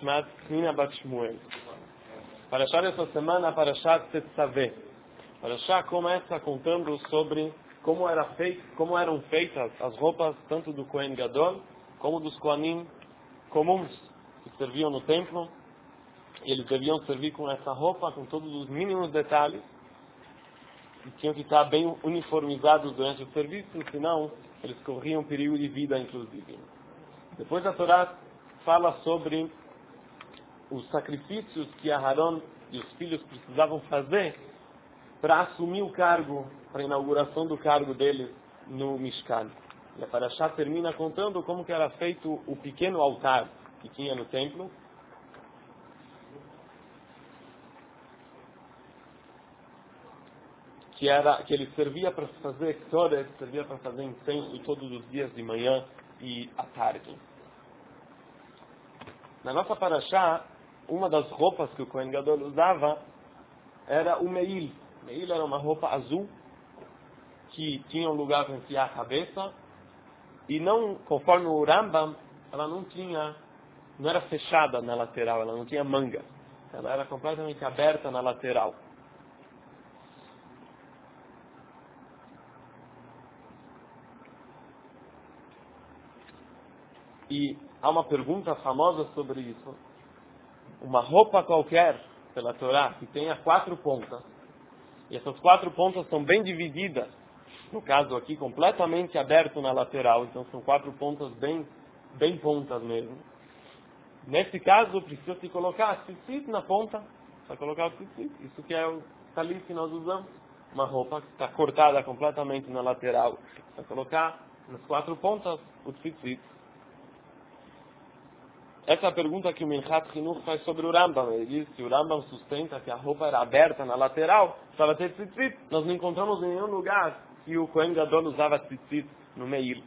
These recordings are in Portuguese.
Nishmat Pnina Bat Shmuel. Parashá dessa semana, Parashá Tetzaveh. Parashá começa contando sobre como eram feitas as roupas tanto do Kohen Gadol como dos Kohanim comuns que serviam no templo. E eles deviam servir com essa roupa, com todos os mínimos detalhes. E tinham que estar bem uniformizados durante o serviço, senão eles corriam perigo de vida, inclusive. Depois a Torá fala sobre os sacrifícios que Aharon e os filhos precisavam fazer para assumir o cargo, para a inauguração do cargo deles no Mishkan. E a Parashá termina contando como que era feito o pequeno altar que tinha no templo, que ele servia para fazer Ktoret, servia para fazer incenso todos os dias de manhã e à tarde. Na nossa Parashá, uma das roupas que o Kohen Gadol usava era o Meil. Meil era uma roupa azul que tinha um lugar para enfiar a cabeça e não, conforme o Rambam, ela não era fechada na lateral, ela não tinha manga. Ela era completamente aberta na lateral. E há uma pergunta famosa sobre isso. Uma roupa qualquer, pela Torá, que tenha 4 pontas, e essas 4 pontas são bem divididas, no caso aqui, completamente aberto na lateral, então são 4 pontas bem pontas mesmo. Nesse caso, precisa se colocar tzitzit na ponta, para colocar o tzitzit. Isso que é o talit que nós usamos, uma roupa que está cortada completamente na lateral, para colocar nas 4 pontas o tzitzit. Essa é a pergunta que o Minchat Chinuch faz sobre o Rambam. Ele diz que o Rambam sustenta que a roupa era aberta na lateral, precisava ter tzitzit. Nós não encontramos em nenhum lugar que o Kohen Gadol usava tzitzit no Meil.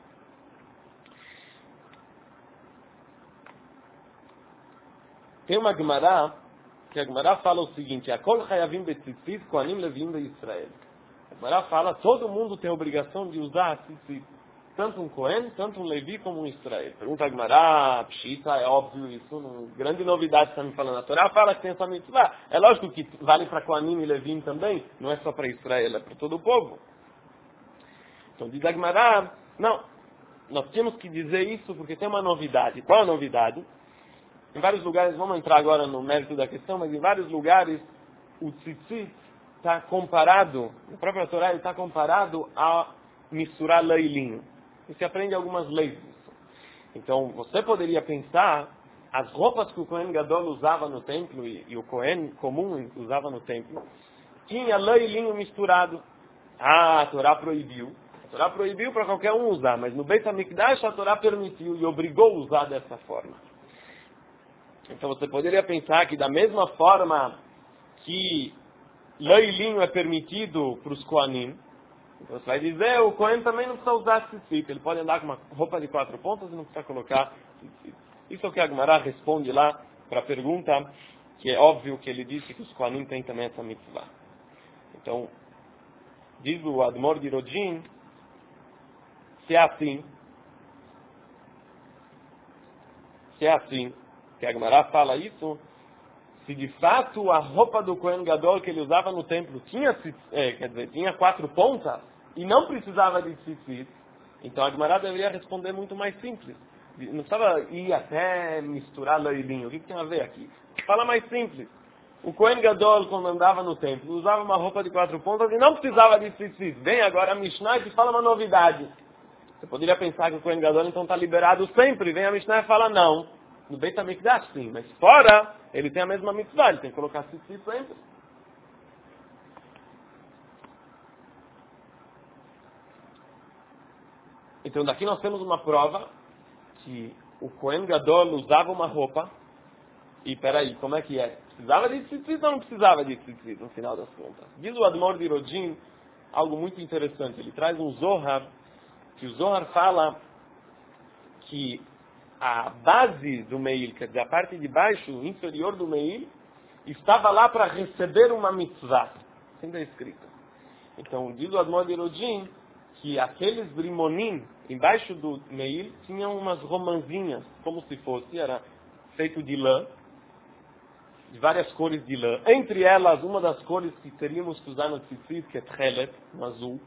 Tem uma Gemara, que a Gemara fala o seguinte: Akol chayavim betzitzit, Kohanim levim be Israel. A Gemara fala, todo mundo tem a obrigação de usar tzitzit. Tanto um Kohen, tanto um Levi como um Israel. Pergunta a Gemara, Pshita, é óbvio isso, grande novidade está me falando. A Torá fala que tem essa mitzvah. É lógico que vale para Kohanim e Levim também, não é só para Israel, é para todo o povo. Então diz a Gemara, não, nós temos que dizer isso porque tem uma novidade. Qual a novidade? Em vários lugares, vamos entrar agora no mérito da questão, mas em vários lugares o tzitzit está comparado, na própria Torá ele está comparado a misturar lã e linho. E se aprende algumas leis disso. Então, você poderia pensar, as roupas que o Kohen Gadol usava no templo, e o Kohen comum usava no templo, tinha lã e linho misturado. A Torá proibiu. A Torá proibiu para qualquer um usar, mas no Beit HaMikdash a Torá permitiu e obrigou a usar dessa forma. Então, você poderia pensar que da mesma forma que lã e linho é permitido para os Kohanim, então você vai dizer, o Kohen também não precisa usar tzitzit. Ele pode andar com uma roupa de 4 pontas e não precisa colocar tzitzit. Isso é o que a Gemara responde lá para a pergunta, que é óbvio que ele disse que os Kohanim têm também essa mitzvah. Então, diz o Admor de Rodin, se é assim, que a Gemara fala isso, se de fato a roupa do Kohen Gadol que ele usava no templo tinha 4 pontas e não precisava de tzitzit, então a Gemara deveria responder muito mais simples. Não precisava ir até misturar lã e linho. O que tem a ver aqui? Fala mais simples. O Kohen Gadol, quando andava no templo, usava uma roupa de 4 pontas e não precisava de tzitzit. Vem agora a Mishnah e te fala uma novidade. Você poderia pensar que o Kohen Gadol então está liberado sempre. Vem a Mishnah e fala não. No Beit HaMikdash sim, mas fora ele tem a mesma mitzvah, ele tem que colocar tzitzit sempre. Então daqui nós temos uma prova que o Kohen Gadol usava uma roupa e peraí, como é que é? Precisava de tzitzit ou não precisava de tzitzit no final das contas? Diz o Admor de Rodin algo muito interessante. Ele traz um Zohar, que o Zohar fala que a base do Meil, quer dizer, a parte de baixo, inferior do Meil, estava lá para receber uma mitzvah. Assim está escrito. Então, diz o Admor de Rodin que aqueles brimonim embaixo do Meil tinham umas romanzinhas, como se fosse, era feito de lã, de várias cores de lã. Entre elas, uma das cores que teríamos que usar no tzitzit, que é tchelet, no azul.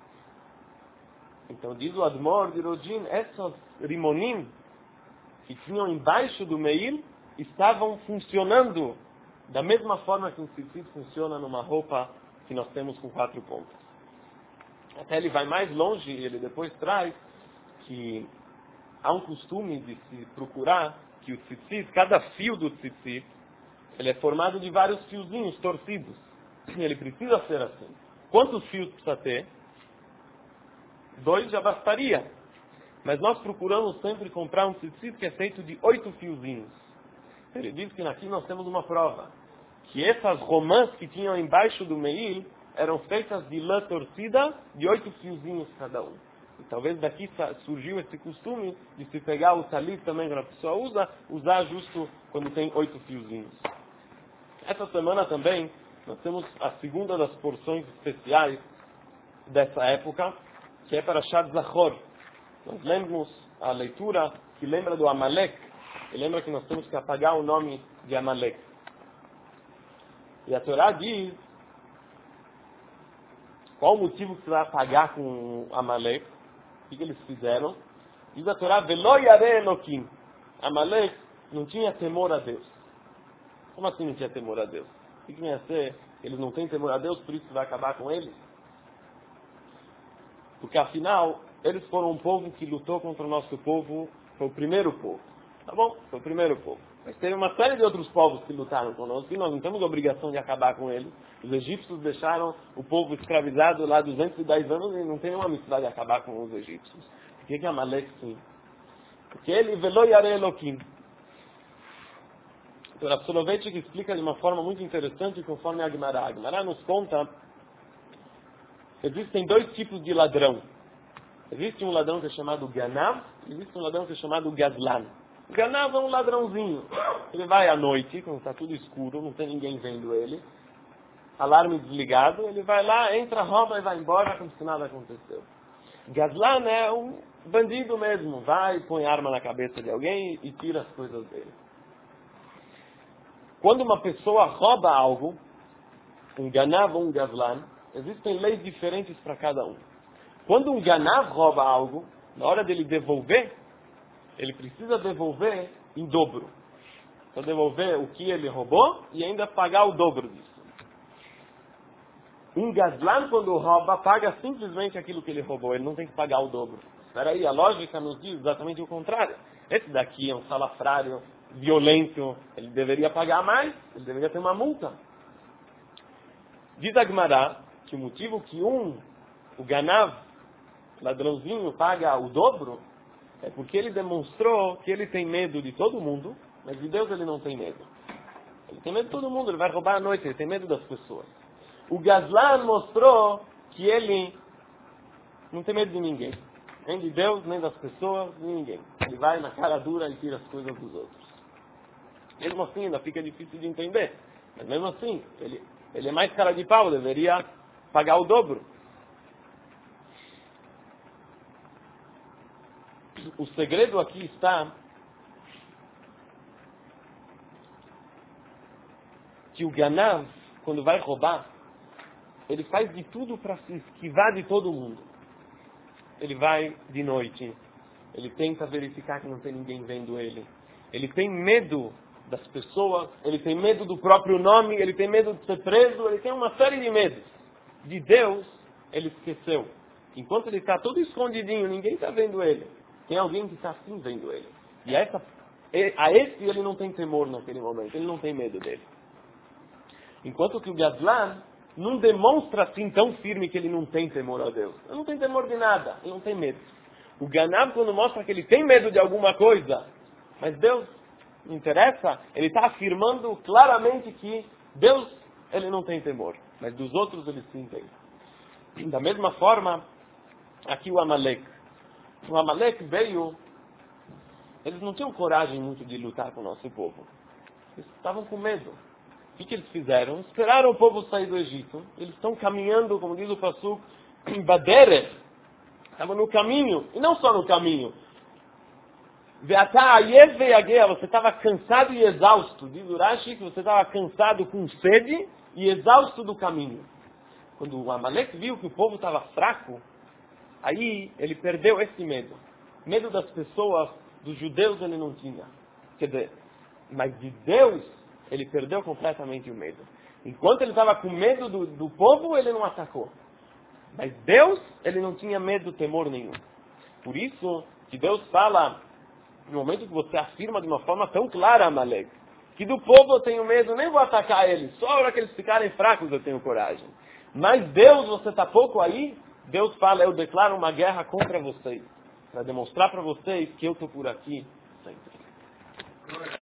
Então diz o Admor de Rodin, esses rimonim que tinham embaixo do meir estavam funcionando da mesma forma que um tzitzit funciona numa roupa que nós temos com 4 pontas. Até ele vai mais longe e ele depois traz que há um costume de se procurar que o tzitzit, cada fio do tzitzit, ele é formado de vários fiozinhos torcidos. Ele precisa ser assim. Quantos fios precisa ter? 2 já bastaria. Mas nós procuramos sempre comprar um tzitzit que é feito de 8 fiozinhos. Ele diz que aqui nós temos uma prova. Que essas romãs que tinham embaixo do meir eram feitas de lã torcida de 8 fiozinhos cada um. E talvez daqui surgiu esse costume de se pegar o talit também que a pessoa usa, usar justo quando tem 8 fiozinhos. Essa semana também nós temos a segunda das porções especiais dessa época, que é para Shad Zachor. Nós lembramos a leitura que lembra do Amalek, e lembra que nós temos que apagar o nome de Amalek. E a Torá diz qual o motivo que você vai apagar com Amalek, o que eles fizeram. Diz a Torá, Velo Yareh Elokim. Amalek não tinha temor a Deus. Como assim não tinha temor a Deus? O que ia ser? Eles não têm temor a Deus, por isso vai acabar com eles? Porque afinal, eles foram um povo que lutou contra o nosso povo, foi o primeiro povo. Tá bom? Foi o primeiro povo. Mas teve uma série de outros povos que lutaram conosco e nós não temos a obrigação de acabar com eles. Os egípcios deixaram o povo escravizado lá 210 anos e não tem nenhuma necessidade de acabar com os egípcios. Por que Amalek sim? Porque ele, Velo Yareh Elokim. Então, a Soloveitchik explica de uma forma muito interessante conforme a Gemara. A Gemara nos conta que existem 2 tipos de ladrão. Existe um ladrão que é chamado Ganav e existe um ladrão que é chamado Gazlan. O Ganav é um ladrãozinho. Ele vai à noite, quando está tudo escuro, não tem ninguém vendo ele. Alarme desligado, ele vai lá, entra, rouba e vai embora como se nada aconteceu. Gazlan é um bandido mesmo. Vai, põe arma na cabeça de alguém e tira as coisas dele. Quando uma pessoa rouba algo, um Ganav ou um Gazlan, existem leis diferentes para cada um. Quando um Ganav rouba algo, na hora dele devolver, ele precisa devolver em dobro. Para devolver o que ele roubou e ainda pagar o dobro disso. Um Gazlan, quando rouba, paga simplesmente aquilo que ele roubou. Ele não tem que pagar o dobro. Espera aí, a lógica nos diz exatamente o contrário. Esse daqui é um salafrário violento, ele deveria pagar mais, ele deveria ter uma multa. Diz a Gemara que o motivo que o Ganav, ladrãozinho, paga o dobro, é porque ele demonstrou que ele tem medo de todo mundo, mas de Deus ele não tem medo. Ele tem medo de todo mundo, ele vai roubar à noite, ele tem medo das pessoas. O Gazlan mostrou que ele não tem medo de ninguém. Nem de Deus, nem das pessoas, nem de ninguém. Ele vai na cara dura e tira as coisas dos outros. Mesmo assim, ainda fica difícil de entender. Mas mesmo assim, ele é mais cara de pau, deveria pagar o dobro. O segredo aqui está que o Ganav, quando vai roubar, ele faz de tudo para se esquivar de todo mundo. Ele vai de noite, ele tenta verificar que não tem ninguém vendo ele. Ele tem medo das pessoas, ele tem medo do próprio nome, ele tem medo de ser preso, ele tem uma série de medos. De Deus, ele esqueceu. Enquanto ele está todo escondidinho, ninguém está vendo ele. Tem alguém que está assim vendo ele. E a esse ele não tem temor naquele momento, ele não tem medo dele. Enquanto que o Gazlan não demonstra assim tão firme que ele não tem temor a Deus. Ele não tem temor de nada, ele não tem medo. O Ganav, quando mostra que ele tem medo de alguma coisa, mas Deus não interessa, ele está afirmando claramente que Deus, ele não tem temor, mas dos outros ele sim tem. Da mesma forma, aqui o Amalek. O Amalek veio, eles não tinham coragem muito de lutar com o nosso povo. Eles estavam com medo. O que eles fizeram? Esperaram o povo sair do Egito. Eles estão caminhando, como diz o Pasuk, em Baderet. Estavam no caminho, e não só no caminho. Você estava cansado e exausto. Diz o Rashi que você estava cansado com sede e exausto do caminho. Quando o Amalek viu que o povo estava fraco, aí ele perdeu esse medo. Medo das pessoas, dos judeus ele não tinha. Quer dizer, mas de Deus ele perdeu completamente o medo. Enquanto ele estava com medo do povo, ele não atacou. Mas Deus, ele não tinha medo, temor nenhum. Por isso que Deus fala, no momento que você afirma de uma forma tão clara, Amalek, que do povo eu tenho medo, nem vou atacar eles, só a hora que eles ficarem fracos eu tenho coragem. Mas Deus, você está pouco aí, Deus fala, eu declaro uma guerra contra vocês, para demonstrar para vocês que eu estou por aqui sempre.